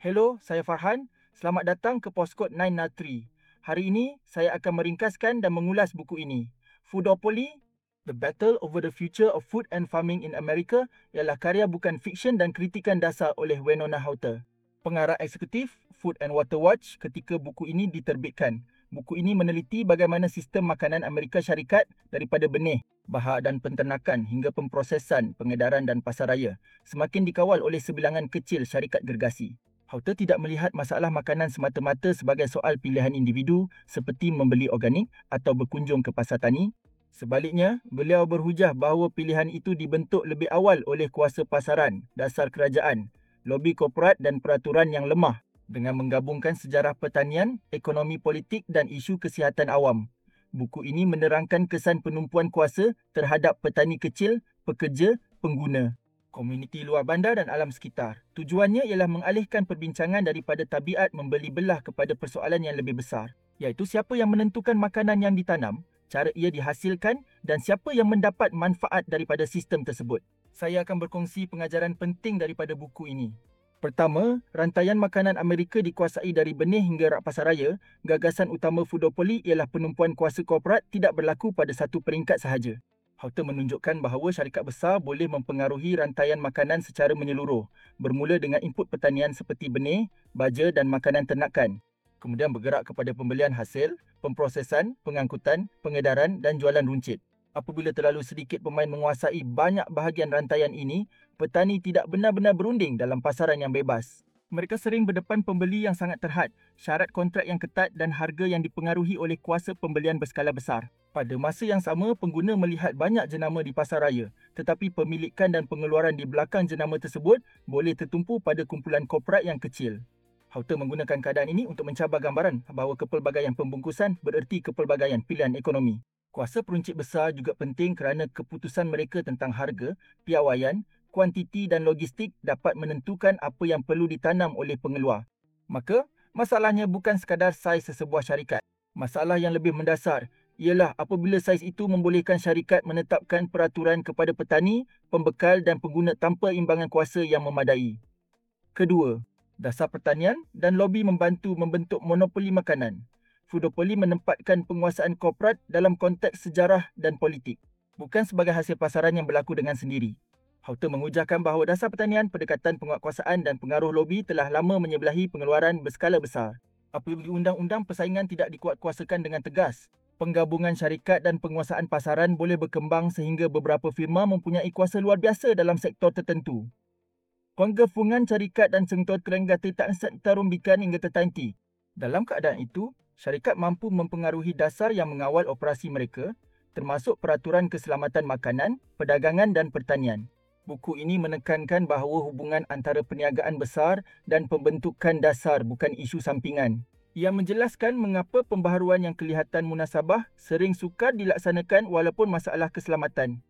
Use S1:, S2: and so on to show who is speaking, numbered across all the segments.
S1: Hello, saya Farhan. Selamat datang ke Poskod 903. Hari ini, saya akan meringkaskan dan mengulas buku ini. Foodopoly, The Battle Over the Future of Food and Farming in America ialah karya bukan fiksyen dan kritikan dasar oleh Winona Houter, pengarah eksekutif Food and Water Watch ketika buku ini diterbitkan. Buku ini meneliti bagaimana sistem makanan Amerika Syarikat daripada benih, bahak dan penternakan hingga pemprosesan, pengedaran dan pasaraya semakin dikawal oleh sebilangan kecil syarikat gergasi. Houter tidak melihat masalah makanan semata-mata sebagai soal pilihan individu seperti membeli organik atau berkunjung ke pasar tani. Sebaliknya, beliau berhujah bahawa pilihan itu dibentuk lebih awal oleh kuasa pasaran, dasar kerajaan, lobi korporat dan peraturan yang lemah dengan menggabungkan sejarah pertanian, ekonomi politik dan isu kesihatan awam. Buku ini menerangkan kesan penumpuan kuasa terhadap petani kecil, pekerja, pengguna, komuniti luar bandar dan alam sekitar. Tujuannya ialah mengalihkan perbincangan daripada tabiat membeli belah kepada persoalan yang lebih besar, iaitu siapa yang menentukan makanan yang ditanam, cara ia dihasilkan dan siapa yang mendapat manfaat daripada sistem tersebut. Saya akan berkongsi pengajaran penting daripada buku ini. Pertama, rantaian makanan Amerika dikuasai dari benih hingga rak pasaraya. Gagasan utama Foodopoly ialah penumpuan kuasa korporat tidak berlaku pada satu peringkat sahaja. Houter menunjukkan bahawa syarikat besar boleh mempengaruhi rantaian makanan secara menyeluruh, bermula dengan input pertanian seperti benih, baja dan makanan ternakan. Kemudian bergerak kepada pembelian hasil, pemprosesan, pengangkutan, pengedaran dan jualan runcit. Apabila terlalu sedikit pemain menguasai banyak bahagian rantaian ini, petani tidak benar-benar berunding dalam pasaran yang bebas. Mereka sering berdepan pembeli yang sangat terhad, syarat kontrak yang ketat dan harga yang dipengaruhi oleh kuasa pembelian berskala besar. Pada masa yang sama, pengguna melihat banyak jenama di pasaraya, tetapi pemilikan dan pengeluaran di belakang jenama tersebut boleh tertumpu pada kumpulan korporat yang kecil. Houter menggunakan keadaan ini untuk mencabar gambaran bahawa kepelbagaian pembungkusan bererti kepelbagaian pilihan ekonomi. Kuasa peruncit besar juga penting kerana keputusan mereka tentang harga, piawaian, kuantiti dan logistik dapat menentukan apa yang perlu ditanam oleh pengeluar. Maka, masalahnya bukan sekadar saiz sesebuah syarikat. Masalah yang lebih mendasar ialah apabila saiz itu membolehkan syarikat menetapkan peraturan kepada petani, pembekal dan pengguna tanpa imbangan kuasa yang memadai. Kedua, dasar pertanian dan lobi membantu membentuk monopoli makanan. Foodopoly menempatkan penguasaan korporat dalam konteks sejarah dan politik, bukan sebagai hasil pasaran yang berlaku dengan sendiri. Houter menghujahkan bahawa dasar pertanian, pendekatan penguatkuasaan dan pengaruh lobi telah lama menyebelahi pengeluaran berskala besar. Apabila undang-undang persaingan tidak dikuatkuasakan dengan tegas, penggabungan syarikat dan penguasaan pasaran boleh berkembang sehingga beberapa firma mempunyai kuasa luar biasa dalam sektor tertentu. Penggefungan syarikat dan sentuhan kerenggata tak terumbikan hingga tertanti. Dalam keadaan itu, syarikat mampu mempengaruhi dasar yang mengawal operasi mereka, termasuk peraturan keselamatan makanan, perdagangan dan pertanian. Buku ini menekankan bahawa hubungan antara perniagaan besar dan pembentukan dasar bukan isu sampingan. Ia menjelaskan mengapa pembaharuan yang kelihatan munasabah sering sukar dilaksanakan walaupun masalah keselamatan,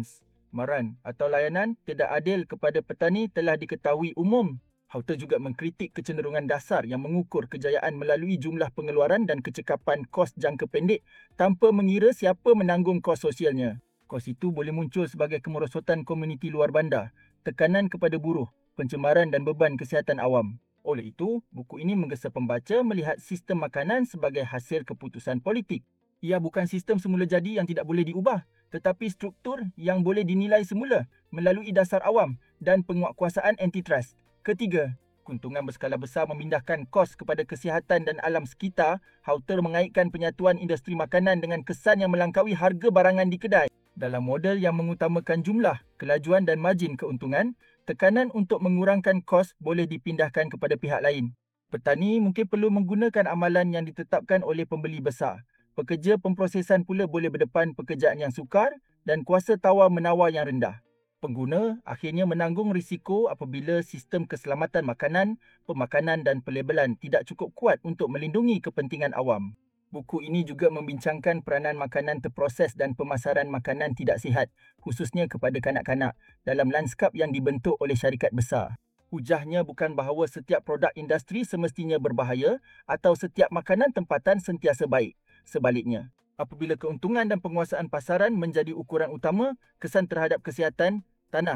S1: maran atau layanan tidak adil kepada petani telah diketahui umum. Houter juga mengkritik kecenderungan dasar yang mengukur kejayaan melalui jumlah pengeluaran dan kecekapan kos jangka pendek tanpa mengira siapa menanggung kos sosialnya. Kos itu boleh muncul sebagai kemerosotan komuniti luar bandar, tekanan kepada buruh, pencemaran dan beban kesihatan awam. Oleh itu, buku ini menggesa pembaca melihat sistem makanan sebagai hasil keputusan politik. Ia bukan sistem semula jadi yang tidak boleh diubah, tetapi struktur yang boleh dinilai semula melalui dasar awam dan penguatkuasaan antitrust. Ketiga, keuntungan berskala besar memindahkan kos kepada kesihatan dan alam sekitar. Houter mengaitkan penyatuan industri makanan dengan kesan yang melangkaui harga barangan di kedai. Dalam model yang mengutamakan jumlah, kelajuan dan margin keuntungan, tekanan untuk mengurangkan kos boleh dipindahkan kepada pihak lain. Petani mungkin perlu menggunakan amalan yang ditetapkan oleh pembeli besar. Pekerja pemprosesan pula boleh berdepan pekerjaan yang sukar dan kuasa tawar-menawar yang rendah. Pengguna akhirnya menanggung risiko apabila sistem keselamatan makanan, pemakanan dan pelabelan tidak cukup kuat untuk melindungi kepentingan awam. Buku ini juga membincangkan peranan makanan terproses dan pemasaran makanan tidak sihat, khususnya kepada kanak-kanak, dalam lanskap yang dibentuk oleh syarikat besar. Hujahnya bukan bahawa setiap produk industri semestinya berbahaya atau setiap makanan tempatan sentiasa baik. Sebaliknya, apabila keuntungan dan penguasaan pasaran menjadi ukuran utama, kesan terhadap kesihatan, tanah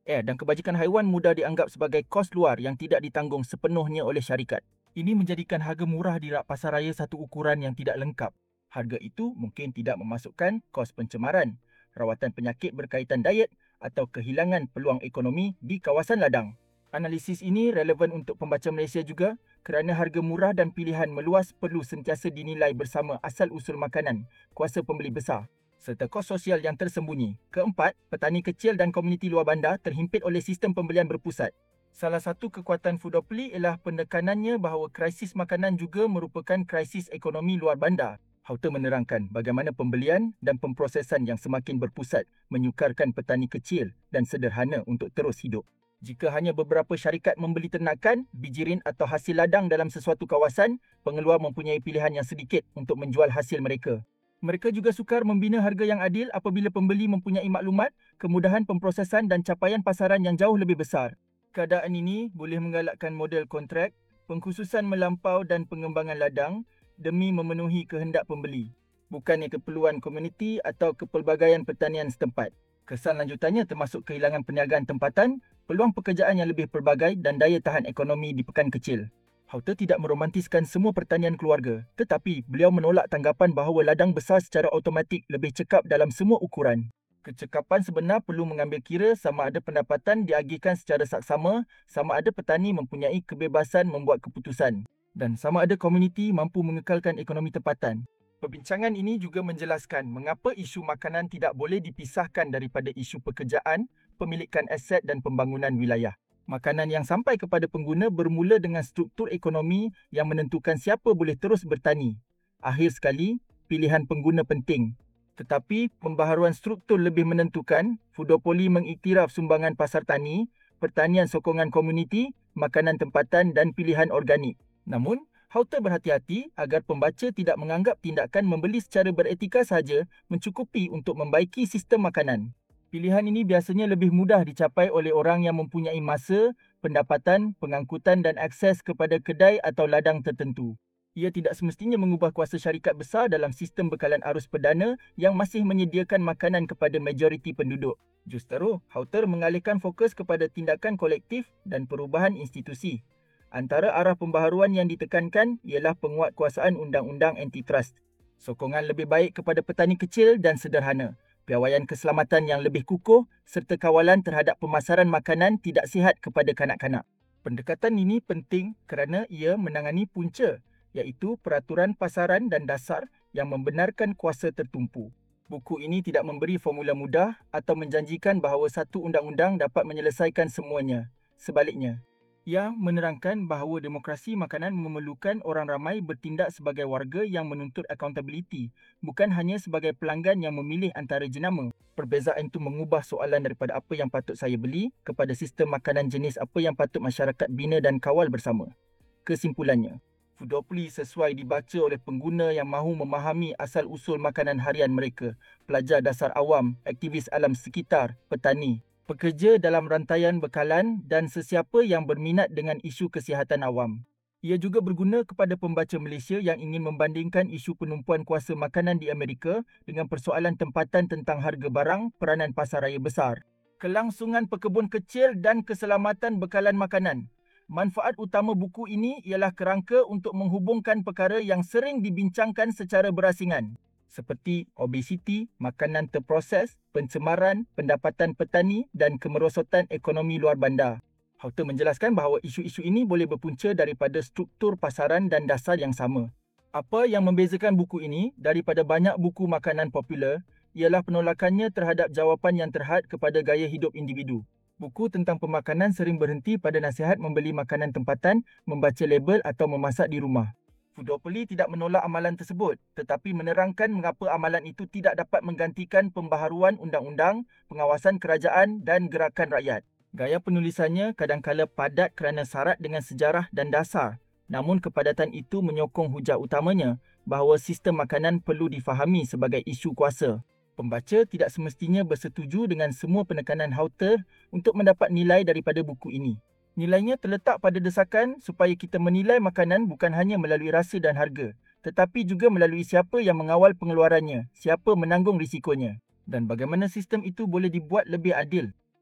S1: dan kebajikan haiwan mudah dianggap sebagai kos luar yang tidak ditanggung sepenuhnya oleh syarikat. Ini menjadikan harga murah di rak pasaraya satu ukuran yang tidak lengkap. Harga itu mungkin tidak memasukkan kos pencemaran, rawatan penyakit berkaitan diet atau kehilangan peluang ekonomi di kawasan ladang. Analisis ini relevan untuk pembaca Malaysia juga kerana harga murah dan pilihan meluas perlu sentiasa dinilai bersama asal-usul makanan, kuasa pembeli besar serta kos sosial yang tersembunyi. Keempat, petani kecil dan komuniti luar bandar terhimpit oleh sistem pembelian berpusat. Salah satu kekuatan Foodopoly ialah penekanannya bahawa krisis makanan juga merupakan krisis ekonomi luar bandar. Hauter menerangkan bagaimana pembelian dan pemprosesan yang semakin berpusat menyukarkan petani kecil dan sederhana untuk terus hidup. Jika hanya beberapa syarikat membeli ternakan, bijirin atau hasil ladang dalam sesuatu kawasan, pengeluar mempunyai pilihan yang sedikit untuk menjual hasil mereka. Mereka juga sukar membina harga yang adil apabila pembeli mempunyai maklumat, kemudahan pemprosesan dan capaian pasaran yang jauh lebih besar. Keadaan ini boleh menggalakkan model kontrak, pengkhususan melampau dan pengembangan ladang demi memenuhi kehendak pembeli, bukannya keperluan komuniti atau kepelbagaian pertanian setempat. Kesan lanjutannya termasuk kehilangan perniagaan tempatan, peluang pekerjaan yang lebih pelbagai dan daya tahan ekonomi di pekan kecil. Hauter tidak meromantiskan semua pertanian keluarga, tetapi beliau menolak tanggapan bahawa ladang besar secara automatik lebih cekap dalam semua ukuran. Kecekapan sebenar perlu mengambil kira sama ada pendapatan diagihkan secara saksama, sama ada petani mempunyai kebebasan membuat keputusan, dan sama ada komuniti mampu mengekalkan ekonomi tempatan. Perbincangan ini juga menjelaskan mengapa isu makanan tidak boleh dipisahkan daripada isu pekerjaan, pemilikan aset dan pembangunan wilayah. Makanan yang sampai kepada pengguna bermula dengan struktur ekonomi yang menentukan siapa boleh terus bertani. Akhir sekali, pilihan pengguna penting. Tetapi, pembaharuan struktur lebih menentukan. Foodopoly mengiktiraf sumbangan pasar tani, pertanian sokongan komuniti, makanan tempatan dan pilihan organik. Namun, Hauter berhati-hati agar pembaca tidak menganggap tindakan membeli secara beretika sahaja mencukupi untuk membaiki sistem makanan. Pilihan ini biasanya lebih mudah dicapai oleh orang yang mempunyai masa, pendapatan, pengangkutan dan akses kepada kedai atau ladang tertentu. Ia tidak semestinya mengubah kuasa syarikat besar dalam sistem bekalan arus perdana yang masih menyediakan makanan kepada majoriti penduduk. Justru, Hauter mengalihkan fokus kepada tindakan kolektif dan perubahan institusi. Antara arah pembaharuan yang ditekankan ialah penguatkuasaan undang-undang antitrust, sokongan lebih baik kepada petani kecil dan sederhana, piawaian keselamatan yang lebih kukuh serta kawalan terhadap pemasaran makanan tidak sihat kepada kanak-kanak. Pendekatan ini penting kerana ia menangani punca, iaitu peraturan pasaran dan dasar yang membenarkan kuasa tertumpu. Buku ini tidak memberi formula mudah atau menjanjikan bahawa satu undang-undang dapat menyelesaikan semuanya. Sebaliknya, ia menerangkan bahawa demokrasi makanan memerlukan orang ramai bertindak sebagai warga yang menuntut accountability, bukan hanya sebagai pelanggan yang memilih antara jenama. Perbezaan itu mengubah soalan daripada apa yang patut saya beli kepada sistem makanan jenis apa yang patut masyarakat bina dan kawal bersama. Kesimpulannya, Foodopoly sesuai dibaca oleh pengguna yang mahu memahami asal-usul makanan harian mereka, pelajar dasar awam, aktivis alam sekitar, petani, pekerja dalam rantaian bekalan dan sesiapa yang berminat dengan isu kesihatan awam. Ia juga berguna kepada pembaca Malaysia yang ingin membandingkan isu penumpuan kuasa makanan di Amerika dengan persoalan tempatan tentang harga barang, peranan pasaraya besar, kelangsungan pekebun kecil dan keselamatan bekalan makanan. Manfaat utama buku ini ialah kerangka untuk menghubungkan perkara yang sering dibincangkan secara berasingan, seperti obesiti, makanan terproses, pencemaran, pendapatan petani dan kemerosotan ekonomi luar bandar. Hauter menjelaskan bahawa isu-isu ini boleh berpunca daripada struktur pasaran dan dasar yang sama. Apa yang membezakan buku ini daripada banyak buku makanan popular ialah penolakannya terhadap jawapan yang terhad kepada gaya hidup individu. Buku tentang pemakanan sering berhenti pada nasihat membeli makanan tempatan, membaca label atau memasak di rumah. Foodopoly tidak menolak amalan tersebut, tetapi menerangkan mengapa amalan itu tidak dapat menggantikan pembaharuan undang-undang, pengawasan kerajaan dan gerakan rakyat. Gaya penulisannya kadangkala padat kerana syarat dengan sejarah dan dasar. Namun kepadatan itu menyokong hujah utamanya bahawa sistem makanan perlu difahami sebagai isu kuasa. Pembaca tidak semestinya bersetuju dengan semua penekanan Hauter untuk mendapat nilai daripada buku ini. Nilainya terletak pada desakan supaya kita menilai makanan bukan hanya melalui rasa dan harga, tetapi juga melalui siapa yang mengawal pengeluarannya, siapa menanggung risikonya, dan bagaimana sistem itu boleh dibuat lebih adil.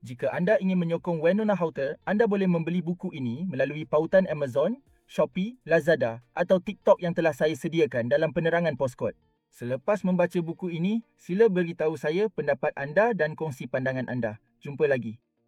S1: Jika anda ingin menyokong Winona Halter, anda boleh membeli buku ini melalui pautan Amazon, Shopee, Lazada atau TikTok yang telah saya sediakan dalam penerangan Postkod. Selepas membaca buku ini, sila beritahu saya pendapat anda dan kongsi pandangan anda. Jumpa lagi.